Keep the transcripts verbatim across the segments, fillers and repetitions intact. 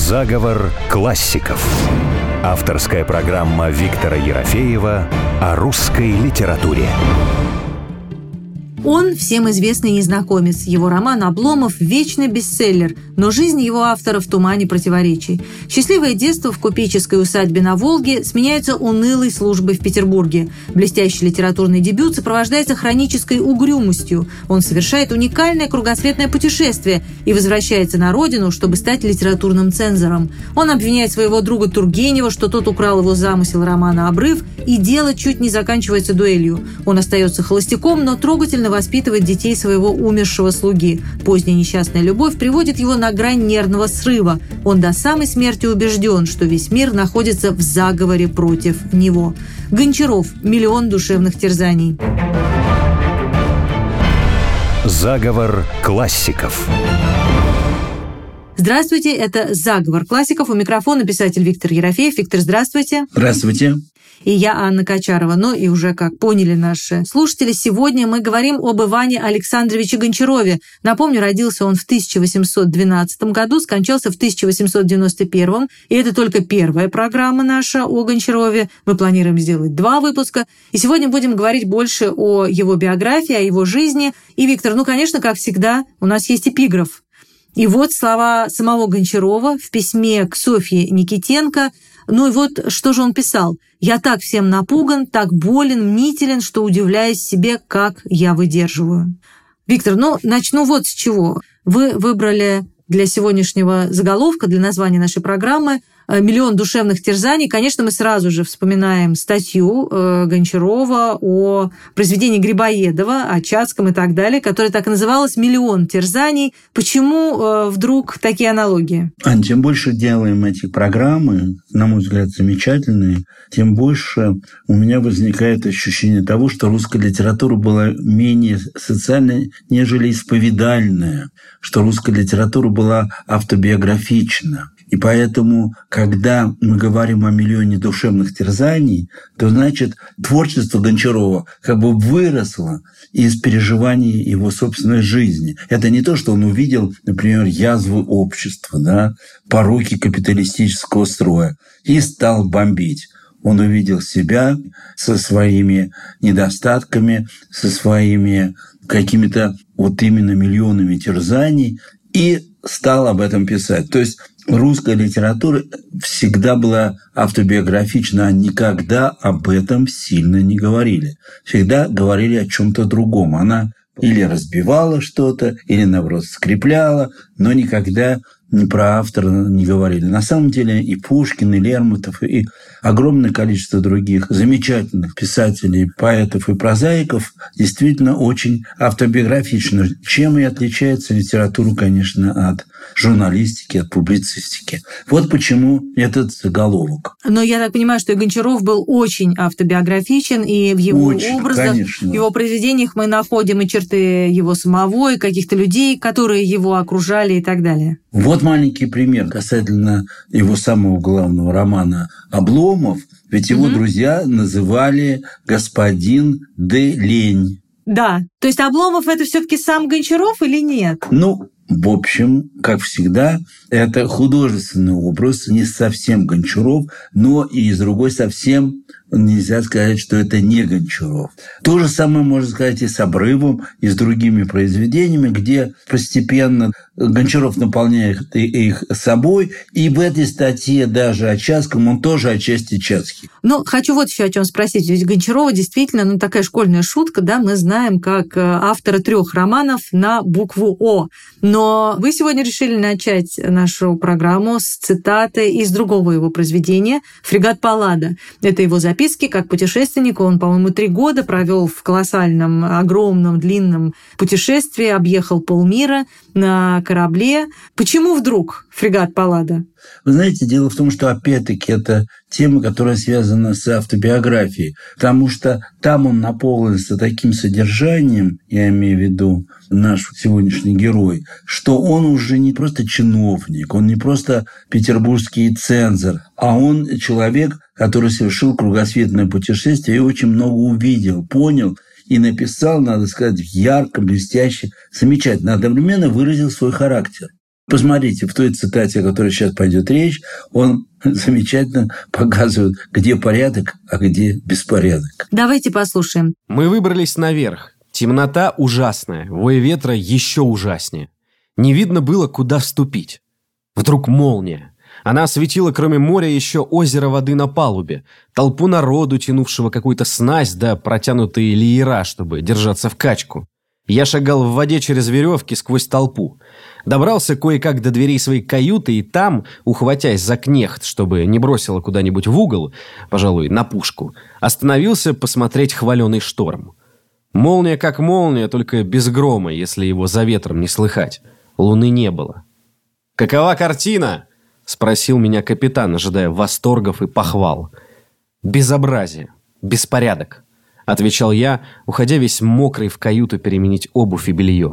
Заговор классиков. Авторская программа Виктора Ерофеева о русской литературе. Он всем известный незнакомец. Его роман «Обломов» – вечный бестселлер, но жизнь его автора в тумане противоречий. Счастливое детство в купеческой усадьбе на Волге сменяется унылой службой в Петербурге. Блестящий литературный дебют сопровождается хронической угрюмостью. Он совершает уникальное кругосветное путешествие и возвращается на родину, чтобы стать литературным цензором. Он обвиняет своего друга Тургенева, что тот украл его замысел романа «Обрыв», и дело чуть не заканчивается дуэлью. Он остается холостяком, но трогательно воспитывает детей своего умершего слуги. Поздняя несчастная любовь приводит его на грань нервного срыва. Он до самой смерти убежден, что весь мир находится в заговоре против него. Гончаров. Миллион душевных терзаний. Заговор классиков. Здравствуйте, это «Заговор классиков». У микрофона писатель Виктор Ерофеев. Виктор, здравствуйте. Здравствуйте. И я, Анна Качарова. Ну и уже, как поняли наши слушатели, сегодня мы говорим об Иване Александровиче Гончарове. Напомню, родился он в тысяча восемьсот двенадцатом году, скончался в тысяча восемьсот девяносто первом. И это только первая программа наша о Гончарове. Мы планируем сделать два выпуска. И сегодня будем говорить больше о его биографии, о его жизни. И, Виктор, ну, конечно, как всегда, у нас есть эпиграф. И вот слова самого Гончарова в письме к Софье Никитенко. Ну и вот что же он писал. «Я так всем напуган, так болен, мнителен, что удивляюсь себе, как я выдерживаю». Виктор, ну начну вот с чего. Вы выбрали для сегодняшнего заголовка, для названия нашей программы «Миллион душевных терзаний». Конечно, мы сразу же вспоминаем статью Гончарова о произведении Грибоедова, о Чацком и так далее, которая так и называлась «Миллион терзаний». Почему вдруг такие аналогии? Ань, чем больше делаем эти программы, на мой взгляд, замечательные, тем больше у меня возникает ощущение того, что русская литература была менее социальная, нежели исповедальная, что русская литература была автобиографична. И поэтому, когда мы говорим о миллионе душевных терзаний, то, значит, творчество Гончарова как бы выросло из переживаний его собственной жизни. Это не то, что он увидел, например, язвы общества, да, пороки капиталистического строя и стал бомбить. Он увидел себя со своими недостатками, со своими какими-то вот именно миллионами терзаний и стал об этом писать. То есть русская литература всегда была автобиографична, а никогда об этом сильно не говорили. Всегда говорили о чем-то другом. Она или разбивала что-то, или, наоборот, скрепляла, но никогда ни про автора не говорили. На самом деле и Пушкин, и Лермонтов, и огромное количество других замечательных писателей, поэтов и прозаиков действительно очень автобиографично. Чем и отличается литература, конечно, от журналистики, от публицистики. Вот почему этот заголовок. Но я так понимаю, что и Гончаров был очень автобиографичен, и в его очень, образах, конечно. в его произведениях мы находим и черты его самого, и каких-то людей, которые его окружали и так далее. Вот маленький пример касательно его самого главного романа «Обломов». Ведь его угу. друзья называли господин де Лень. Да, то есть Обломов – это все-таки сам Гончаров или нет? Ну, в общем, как всегда, это художественный образ, не совсем Гончаров, но и, с другой, совсем нельзя сказать, что это не Гончаров. То же самое можно сказать и с «Обрывом», и с другими произведениями, где постепенно Гончаров наполняет их собой, и в этой статье даже о Чацком он тоже отчасти Чацкий. Ну, хочу вот еще о чем спросить. Ведь Гончарова действительно, ну, такая школьная шутка, да, мы знаем как автора трех романов на букву «О». Но вы сегодня решили начать нашу программу с цитаты из другого его произведения «Фрегат Паллада». Это его записки как путешественник. Он, по-моему, три года провел в колоссальном, огромном, длинном путешествии, объехал полмира на корабле. Почему вдруг «Фрегат Паллада»? Вы знаете, дело в том, что, опять-таки, это тема, которая связана с автобиографией, потому что там он наполнился таким содержанием, я имею в виду наш сегодняшний герой, что он уже не просто чиновник, он не просто петербургский цензор, а он человек, который совершил кругосветное путешествие и очень много увидел, понял и написал, надо сказать, ярко, блестяще, замечательно, одновременно выразил свой характер. Посмотрите, в той цитате, о которой сейчас пойдет речь, он замечательно показывает, где порядок, а где беспорядок. Давайте послушаем. Мы выбрались наверх. Темнота ужасная, вой ветра еще ужаснее. Не видно было, куда вступить. Вдруг молния. Она осветила, кроме моря, еще озеро воды на палубе, толпу народу, тянувшего какую-то снасть, да протянутые леера, чтобы держаться в качку. Я шагал в воде через веревки сквозь толпу. Добрался кое-как до дверей своей каюты, и там, ухватясь за кнехт, чтобы не бросило куда-нибудь в угол, пожалуй, на пушку, остановился посмотреть хваленый шторм. Молния как молния, только без грома, если его за ветром не слыхать. Луны не было. «Какова картина?» — спросил меня капитан, ожидая восторгов и похвал. «Безобразие, беспорядок», — отвечал я, уходя весь мокрый в каюту переменить обувь и белье.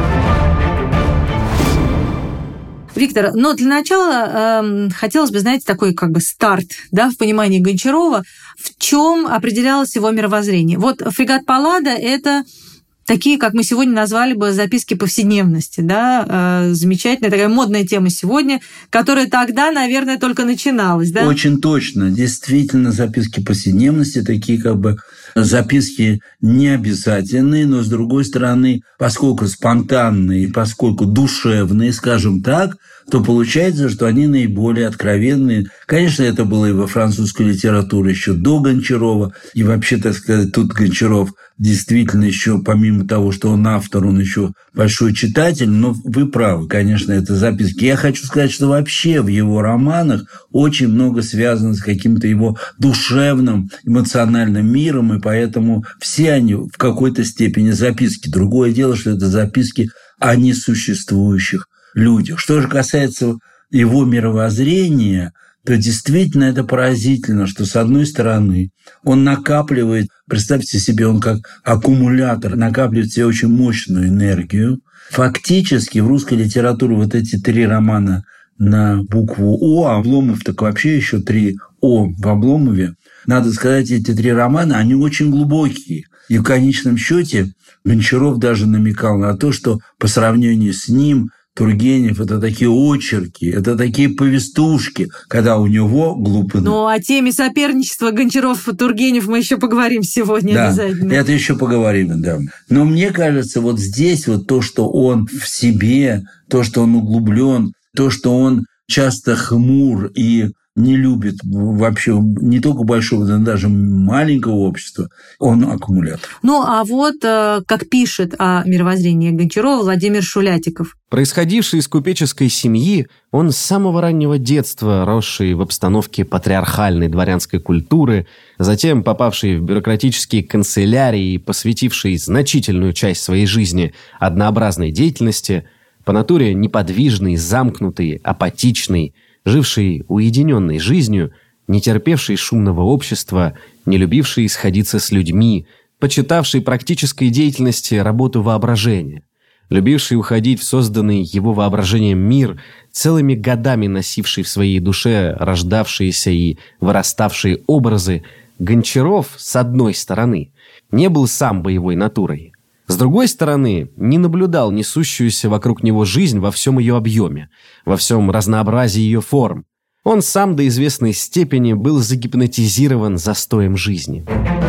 Виктор, но для начала э, хотелось бы, знаете, такой как бы старт, да, в понимании Гончарова, в чем определялось его мировоззрение. Вот «Фрегат Паллада» — это такие, как мы сегодня назвали бы, записки повседневности, да, э, замечательная такая модная тема сегодня, которая тогда, наверное, только начиналась, да? Очень точно. Действительно, записки повседневности, такие как бы записки необязательные, но, с другой стороны, поскольку спонтанные, поскольку душевные, скажем так, то получается, что они наиболее откровенные. Конечно, это было и во французской литературе еще до Гончарова. И вообще, так сказать, тут Гончаров действительно еще, помимо того, что он автор, он еще большой читатель. Но вы правы, конечно, это записки. Я хочу сказать, что вообще в его романах очень много связано с каким-то его душевным, эмоциональным миром, и поэтому все они в какой-то степени записки. Другое дело, что это записки о несуществующих людях. Что же касается его мировоззрения, то действительно это поразительно, что с одной стороны он накапливает, представьте себе, он как аккумулятор, накапливает в себе очень мощную энергию. Фактически в русской литературе вот эти три романа на букву О, Обломов, так вообще еще три О в Обломове, надо сказать, эти три романа, они очень глубокие. И в конечном счете Гончаров даже намекал на то, что по сравнению с ним Тургенев – это такие очерки, это такие повестушки, когда у него глупо... Ну, о теме соперничества Гончаров-Тургенев мы еще поговорим сегодня, да, обязательно. Это еще поговорим, да. Но мне кажется, вот здесь вот то, что он в себе, то, что он углублен, то, что он часто хмур и не любит вообще не только большого, но даже маленького общества, он аккумулятор. Ну, а вот как пишет о мировоззрении Гончарова Владимир Шулятиков. Происходивший из купеческой семьи, он с самого раннего детства, росший в обстановке патриархальной дворянской культуры, затем попавший в бюрократические канцелярии и посвятивший значительную часть своей жизни однообразной деятельности, по натуре неподвижный, замкнутый, апатичный, живший уединенной жизнью, не терпевший шумного общества, не любивший сходиться с людьми, почитавший практической деятельности работу воображения, любивший уходить в созданный его воображением мир, целыми годами носивший в своей душе рождавшиеся и выраставшие образы, Гончаров, с одной стороны, не был сам боевой натурой. С другой стороны, не наблюдал несущуюся вокруг него жизнь во всем ее объеме, во всем разнообразии ее форм. Он сам до известной степени был загипнотизирован застоем жизни.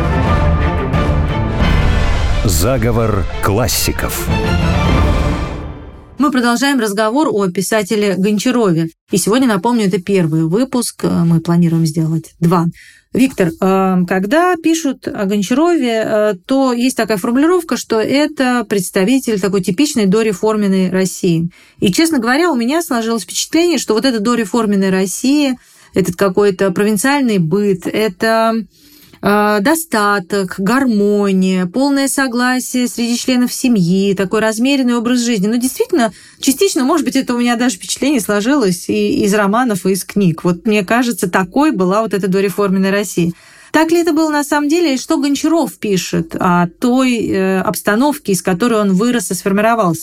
Заговор классиков. Мы продолжаем разговор о писателе Гончарове. И сегодня, напомню, это первый выпуск, мы планируем сделать два. Виктор, когда пишут о Гончарове, то есть такая формулировка, что это представитель такой типичной дореформенной России. И, честно говоря, у меня сложилось впечатление, что вот эта дореформенная Россия, этот какой-то провинциальный быт, это достаток, гармония, полное согласие среди членов семьи, такой размеренный образ жизни. Но действительно, частично, может быть, это у меня даже впечатление сложилось и из романов, и из книг. Вот мне кажется, такой была вот эта дореформенная Россия. Так ли это было на самом деле? И что Гончаров пишет о той обстановке, из которой он вырос и сформировался?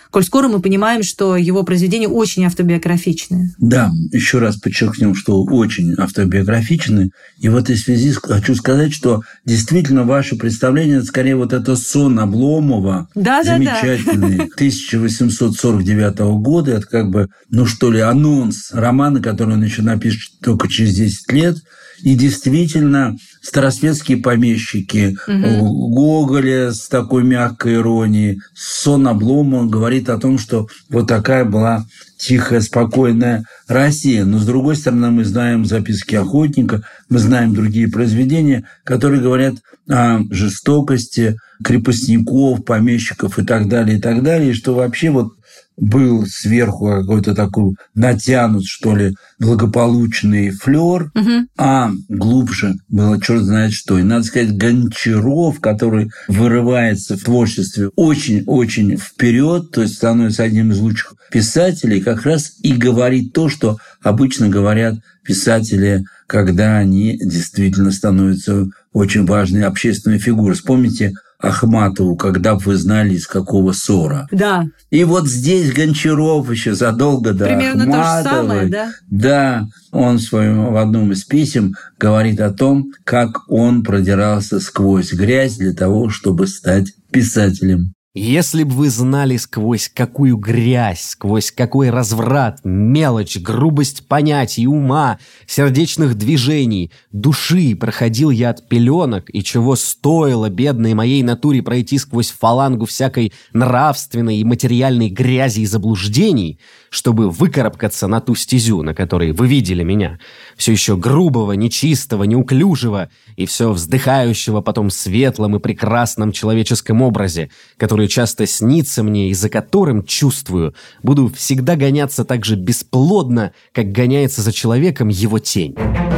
коль скоро мы понимаем, что его произведения очень автобиографичные. Да, еще раз подчеркнем, что очень автобиографичны. И в этой связи хочу сказать, что действительно ваше представление, это скорее вот это сон Обломова, да, замечательный, да, да. тысяча восемьсот сорок девятого года. Это как бы, ну что ли, анонс романа, который он еще напишет только через десять лет. И действительно, старосветские помещики, угу. Гоголя с такой мягкой иронией, сон Обломова говорит о том, что вот такая была тихая, спокойная Россия. Но, с другой стороны, мы знаем записки охотника, мы знаем другие произведения, которые говорят о жестокости крепостников, помещиков и так далее, и так далее, и что вообще вот был сверху какой-то такой натянут, что ли, благополучный флёр, угу. а глубже было черт знает что. И, надо сказать, Гончаров, который вырывается в творчестве очень-очень вперед, то есть становится одним из лучших писателей, как раз и говорит то, что обычно говорят писатели, когда они действительно становятся очень важной общественной фигурой. Вспомните Ахматову, когда бы вы знали, из какого ссора. Да. И вот здесь Гончаров еще задолго до примерно Ахматовой. То же самое, да? Да. Он в, своем, в одном из писем говорит о том, как он продирался сквозь грязь для того, чтобы стать писателем. Если бы вы знали, сквозь какую грязь, сквозь какой разврат, мелочь, грубость понятий, ума, сердечных движений, души проходил я от пеленок, и чего стоило бедной моей натуре пройти сквозь фалангу всякой нравственной и материальной грязи и заблуждений, чтобы выкарабкаться на ту стезю, на которой вы видели меня, все еще грубого, нечистого, неуклюжего и все вздыхающего потом светлом и прекрасном человеческом образе, который часто снится мне и за которым, чувствую, буду всегда гоняться так же бесплодно, как гоняется за человеком его тень.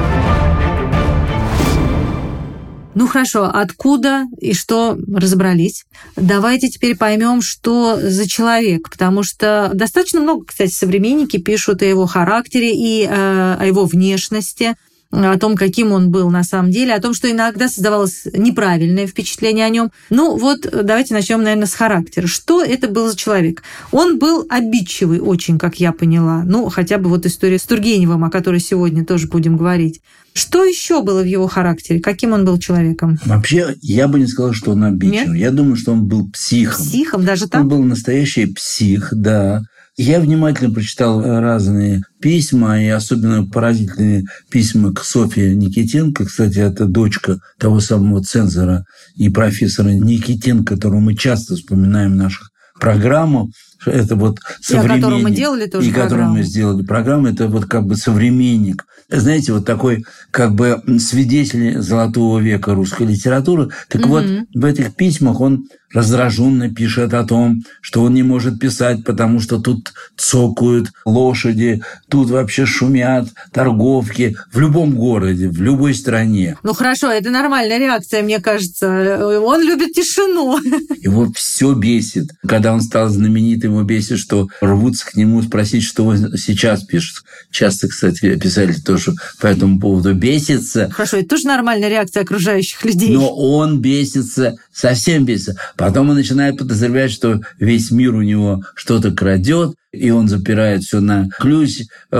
Ну хорошо, откуда и что разобрались? Давайте теперь поймем, что за человек, потому что достаточно много, кстати, современники пишут о его характере и э, о его внешности, о том, каким он был на самом деле, о том, что иногда создавалось неправильное впечатление о нем. Ну вот давайте начнем, наверное, с характера. Что это был за человек? Он был обидчивый очень, как я поняла. Ну, хотя бы вот история с Тургеневым, о которой сегодня тоже будем говорить. Что еще было в его характере? Каким он был человеком? Вообще, я бы не сказал, что он обидчивый. Я думаю, что он был психом. Психом, даже так? Он был настоящий псих, да. Я внимательно прочитал разные письма, и особенно поразительные письма к Софье Никитенко. Кстати, это дочка того самого цензора и профессора Никитенко, которого мы часто вспоминаем в наших программах. Это вот современник. И о котором мы делали тоже программу. И о котором мы сделали программу. Это вот как бы современник. Знаете, вот такой как бы свидетель золотого века русской литературы. Так mm-hmm. вот, в этих письмах он раздраженно пишет о том, что он не может писать, потому что тут цокают лошади, тут вообще шумят торговки в любом городе, в любой стране. Ну хорошо, это нормальная реакция, мне кажется. Он любит тишину. Его все бесит. Когда он стал знаменитым, его бесит, что рвутся к нему спросить, что он сейчас пишет. Часто, кстати, писатели тоже по этому поводу бесятся. Хорошо, это тоже нормальная реакция окружающих людей. Но он бесится, совсем бесится. Потом он начинает подозревать, что весь мир у него что-то крадет, и он запирает все на ключ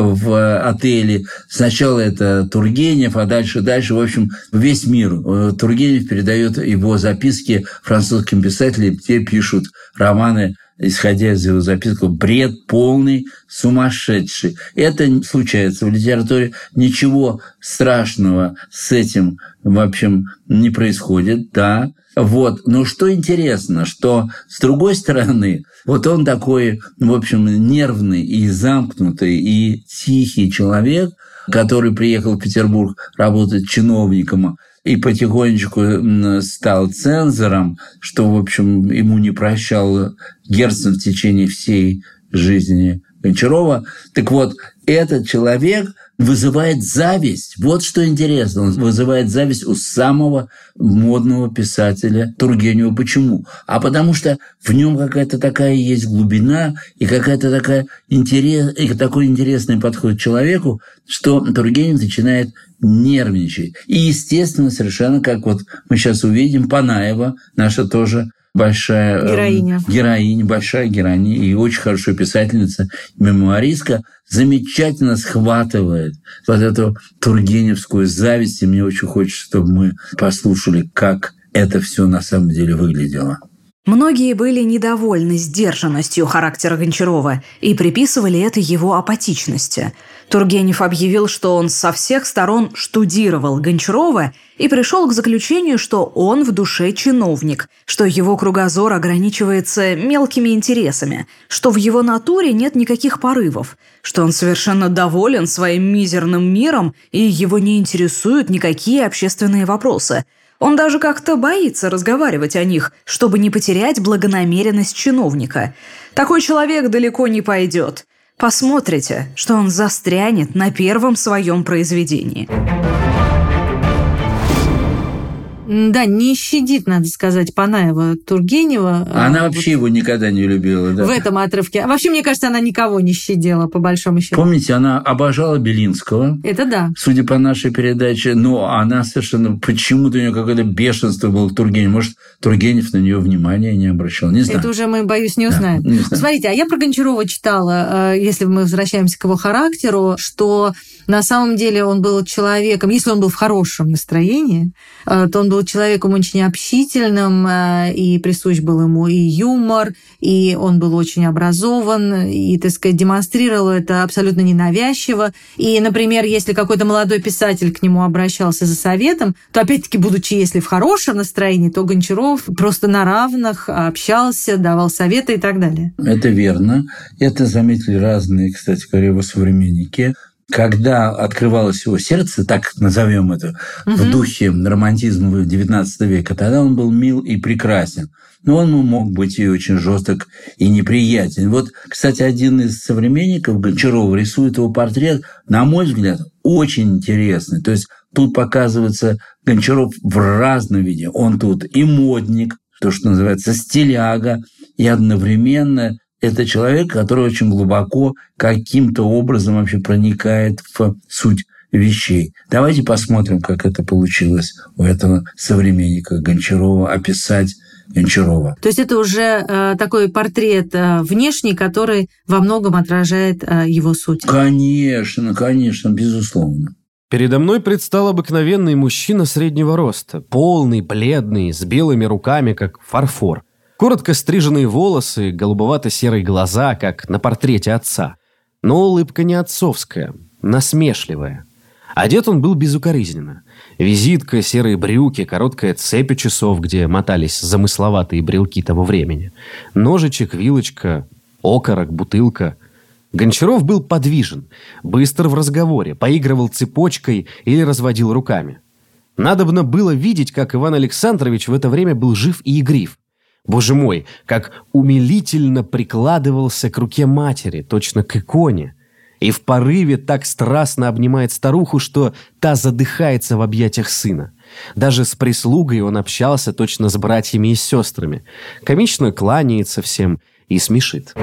в отеле. Сначала это Тургенев, а дальше, дальше, в общем, весь мир. Тургенев передает его записки французским писателям, те пишут романы, исходя из его записок, бред полный, сумасшедший. Это случается в литературе. Ничего страшного с этим, в общем, не происходит, да. Вот. Но что интересно, что с другой стороны, вот он такой, в общем, нервный и замкнутый, и тихий человек, который приехал в Петербург работать чиновником и потихонечку стал цензором, что, в общем, ему не прощал Герцен в течение всей жизни Гончарова. Так вот, этот человек вызывает зависть. Вот что интересно. Он вызывает зависть у самого модного писателя Тургенева. Почему? А потому что в нем какая-то такая есть глубина и какая-то такая интерес, и такой интересный подход к человеку, что Тургенев начинает нервничать. И, естественно, совершенно, как вот мы сейчас увидим, Панаева, наша тоже большая героиня. Э, героиня, большая героиня и очень хорошая писательница, мемуаристка, замечательно схватывает вот эту тургеневскую зависть. И мне очень хочется, чтобы мы послушали, как это все на самом деле выглядело. Многие были недовольны сдержанностью характера Гончарова и приписывали это его апатичности. Тургенев объявил, что он со всех сторон штудировал Гончарова и пришел к заключению, что он в душе чиновник, что его кругозор ограничивается мелкими интересами, что в его натуре нет никаких порывов, что он совершенно доволен своим мизерным миром и его не интересуют никакие общественные вопросы. Он даже как-то боится разговаривать о них, чтобы не потерять благонамеренность чиновника. Такой человек далеко не пойдет. Посмотрите, что он застрянет на первом своем произведении. Да, не щадит, надо сказать, Панаева Тургенева. Она вот вообще его никогда не любила. Да? В этом отрывке. А вообще, мне кажется, она никого не щадила, по большому счету. Помните, она обожала Белинского. Это да. Судя по нашей передаче, но она совершенно... Почему-то у нее какое-то бешенство было к Тургеневу. Может, Тургенев на нее внимания не обращал. Не знаю. Это уже мы, боюсь, не узнаем. Да, не знаю. Смотрите, а я про Гончарова читала, если мы возвращаемся к его характеру, что на самом деле он был человеком, если он был в хорошем настроении, то он был человеком очень общительным, и присущ был ему и юмор, и он был очень образован, и, так сказать, демонстрировал это абсолютно ненавязчиво. И, например, если какой-то молодой писатель к нему обращался за советом, то, опять-таки, будучи, если в хорошем настроении, то Гончаров просто на равных общался, давал советы и так далее. Это верно. Это заметили разные, кстати говоря, его современники. Когда открывалось его сердце, так назовем это, угу. в духе романтизма девятнадцатого века, тогда он был мил и прекрасен. Но он мог быть и очень жесток и неприятен. Вот, кстати, один из современников Гончарова рисует его портрет, на мой взгляд, очень интересный. То есть тут показывается Гончаров в разном виде. Он тут и модник, то, что называется, стиляга, и одновременно это человек, который очень глубоко каким-то образом вообще проникает в суть вещей. Давайте посмотрим, как это получилось у этого современника Гончарова, описать Гончарова. То есть это уже э, такой портрет э, внешний, который во многом отражает э, его суть. Конечно, конечно, безусловно. Передо мной предстал обыкновенный мужчина среднего роста, полный, бледный, с белыми руками, как фарфор. Коротко стриженные волосы, голубовато-серые глаза, как на портрете отца. Но улыбка не отцовская, насмешливая. Одет он был безукоризненно. Визитка, серые брюки, короткая цепь у часов, где мотались замысловатые брелки того времени. Ножичек, вилочка, окорок, бутылка. Гончаров был подвижен, быстр в разговоре, поигрывал цепочкой или разводил руками. Надобно было видеть, как Иван Александрович в это время был жив и игрив. Боже мой, как умилительно прикладывался к руке матери, точно к иконе, и в порыве так страстно обнимает старуху, что та задыхается в объятиях сына. Даже с прислугой он общался точно с братьями и сестрами, комично кланяется всем и смешит.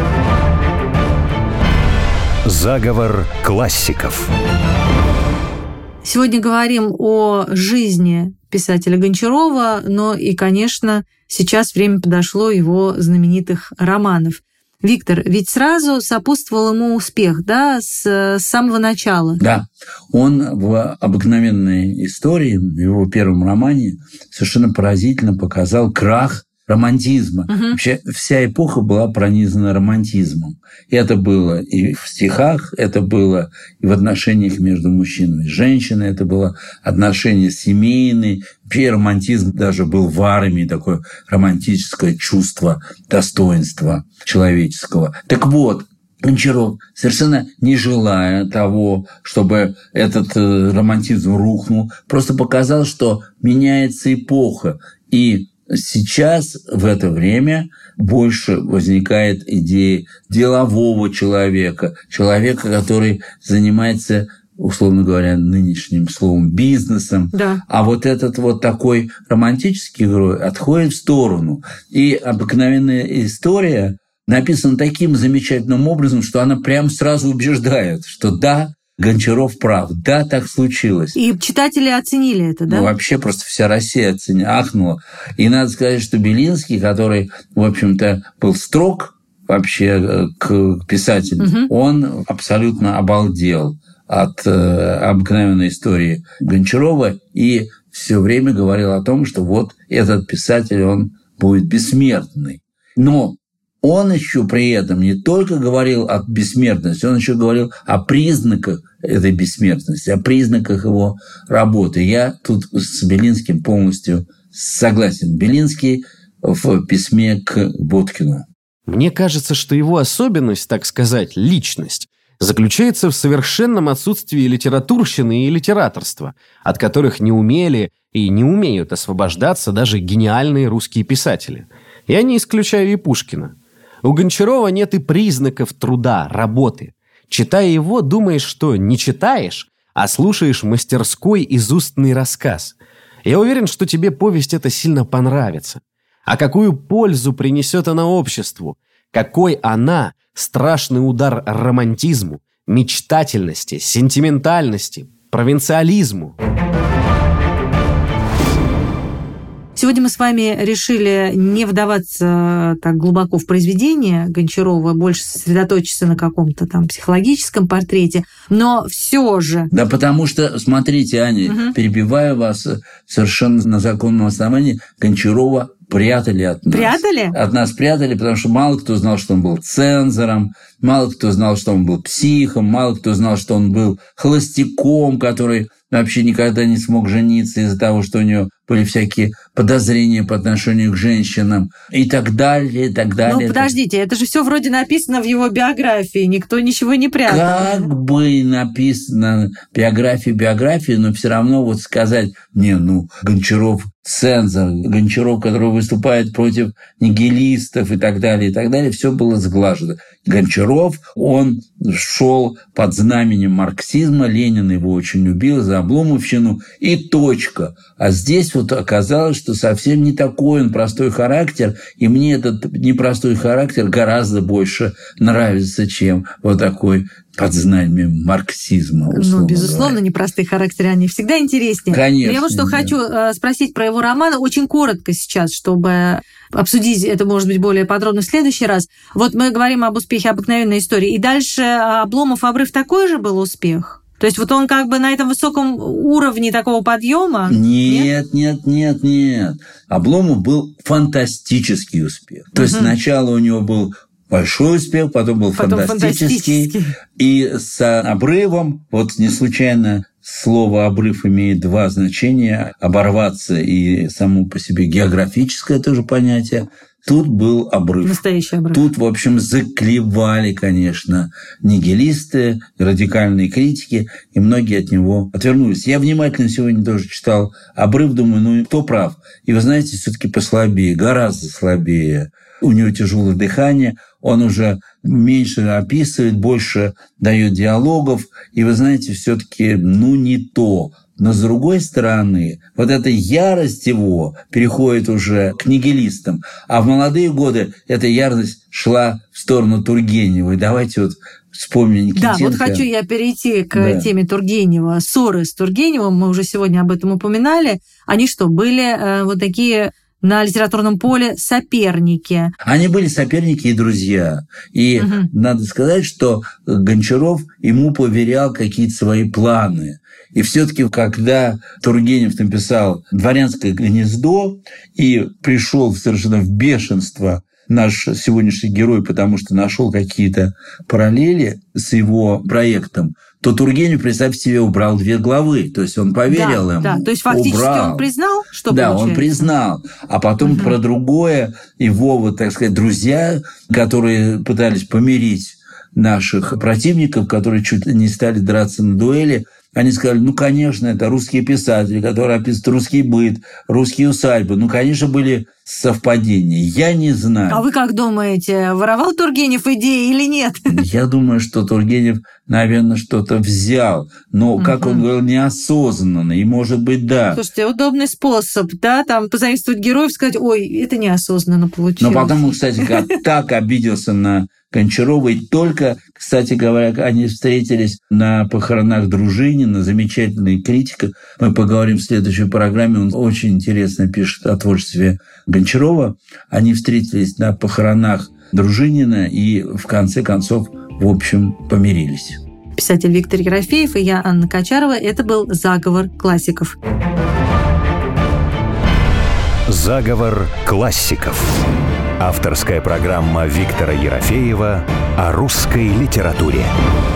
Заговор классиков. Сегодня говорим о жизни писателя Гончарова, но и, конечно, сейчас время подошло его знаменитых романов. Виктор, ведь сразу сопутствовал ему успех, да, с, с самого начала? Да. Он в «Обыкновенной истории», в его первом романе, совершенно поразительно показал крах романтизма. Угу. Вообще вся эпоха была пронизана романтизмом. И это было и в стихах, это было и в отношениях между мужчиной и женщиной, это было отношения семейные. Вообще романтизм даже был в армии, такое романтическое чувство достоинства человеческого. Так вот, Гончаров, совершенно не желая того, чтобы этот романтизм рухнул, просто показал, что меняется эпоха. И сейчас, в это время, больше возникает идея делового человека, человека, который занимается, условно говоря, нынешним словом бизнесом. Да. А вот этот вот такой романтический герой отходит в сторону. И «Обыкновенная история» написана таким замечательным образом, что она прям сразу убеждает, что да, Гончаров прав. Да, так случилось. И читатели оценили это, да? Ну, вообще просто вся Россия оценила, ахнула. И надо сказать, что Белинский, который, в общем-то, был строг вообще к писателю, угу. он абсолютно обалдел от э, обыкновенной истории Гончарова и все время говорил о том, что вот этот писатель, он будет бессмертный. Но он еще при этом не только говорил о бессмертности, он еще говорил о признаках этой бессмертности, о признаках его работы. Я тут с Белинским полностью согласен. Белинский в письме к Боткину. Мне кажется, что его особенность, так сказать, личность, заключается в совершенном отсутствии литературщины и литераторства, от которых не умели и не умеют освобождаться даже гениальные русские писатели. Я не исключаю и Пушкина. У Гончарова нет и признаков труда, работы. Читая его, думаешь, что не читаешь, а слушаешь мастерской изустный рассказ. Я уверен, что тебе повесть эта сильно понравится. А какую пользу принесет она обществу? Какой она страшный удар романтизму, мечтательности, сентиментальности, провинциализму? Сегодня мы с вами решили не вдаваться так глубоко в произведение Гончарова, больше сосредоточиться на каком-то там психологическом портрете, но все же... Да потому что, смотрите, Аня, угу. перебиваю вас совершенно на законном основании, Гончарова прятали от нас. Прятали? От нас прятали, потому что мало кто знал, что он был цензором, мало кто знал, что он был психом, мало кто знал, что он был холостяком, который вообще никогда не смог жениться из-за того, что у него были всякие подозрения по отношению к женщинам и так далее, и так далее. Ну, подождите, это же все вроде написано в его биографии, никто ничего не прятал. Как бы написано биография, биография, но все равно вот сказать, не, ну, Гончаров цензор, Гончаров, который выступает против нигилистов и так далее, и так далее, все было сглажено. Гончаров, он шел под знаменем марксизма, Ленин его очень любил за обломовщину, и точка. А здесь вот оказалось, что совсем не такой он простой характер, и мне этот непростой характер гораздо больше нравится, чем вот такой под знаменем марксизма. Ну, безусловно, говоря. Непростые характеры, они всегда интереснее. Конечно. Я вот что да. хочу спросить про его романы очень коротко сейчас, чтобы обсудить это, может быть, более подробно в следующий раз. Вот мы говорим об успехе обыкновенной истории, и дальше Обломов обрыв такой же был успех? То есть вот он как бы на этом высоком уровне такого подъема? Нет, нет, нет, нет, нет. Обломов был фантастический успех. То угу. есть сначала у него был большой успех, потом был потом фантастический. фантастический. И с обрывом, вот не случайно слово «обрыв» имеет два значения. Оборваться и само по себе географическое тоже понятие. Тут был обрыв. Настоящий обрыв. Тут, в общем, заклевали, конечно, нигилисты, радикальные критики, и многие от него отвернулись. Я внимательно сегодня тоже читал обрыв, думаю, ну, кто прав? И вы знаете, все-таки послабее, гораздо слабее. У него тяжелое дыхание, он уже меньше описывает, больше дает диалогов. И вы знаете, все-таки, ну, не то. Но, с другой стороны, вот эта ярость его переходит уже к нигилистам. А в молодые годы эта ярость шла в сторону Тургенева. И давайте вот вспомним Никитенко. Да, вот хочу я перейти к да. теме Тургенева. Ссоры с Тургеневым, мы уже сегодня об этом упоминали. Они что, были э, вот такие... на литературном поле соперники. Они были соперники и друзья. И угу. надо сказать, что Гончаров ему поверял какие-то свои планы. И все-таки, когда Тургенев написал «Дворянское гнездо» и пришел совершенно в бешенство наш сегодняшний герой, потому что нашел какие-то параллели с его проектом, то Тургенев, представьте себе, убрал две главы. То есть он поверил да, ему. Да, то есть фактически убрал. Он признал, что да, получается? Да, он признал. А потом угу. про другое его, вот, так сказать, друзья, которые пытались помирить наших противников, которые чуть не стали драться на дуэли, они сказали, ну, конечно, это русские писатели, которые описывают русский быт, русские усадьбы. Ну, конечно, были совпадение? Я не знаю. А вы как думаете, воровал Тургенев идеи или нет? Я думаю, что Тургенев, наверное, что-то взял, но, как угу. он говорил, неосознанно, и, может быть, да. Слушайте, удобный способ, да, там позаимствовать героев, сказать, ой, это неосознанно получилось. Но потому, кстати, так обиделся на Гончарова, и только, кстати говоря, они встретились на похоронах Дружинина, замечательная критика. Мы поговорим в следующей программе, он очень интересно пишет о творчестве Гончарова. Они встретились на похоронах Дружинина и, в конце концов, в общем, помирились. Писатель Виктор Ерофеев и я, Анна Качарова. Это был «Заговор классиков». «Заговор классиков». Авторская программа Виктора Ерофеева о русской литературе.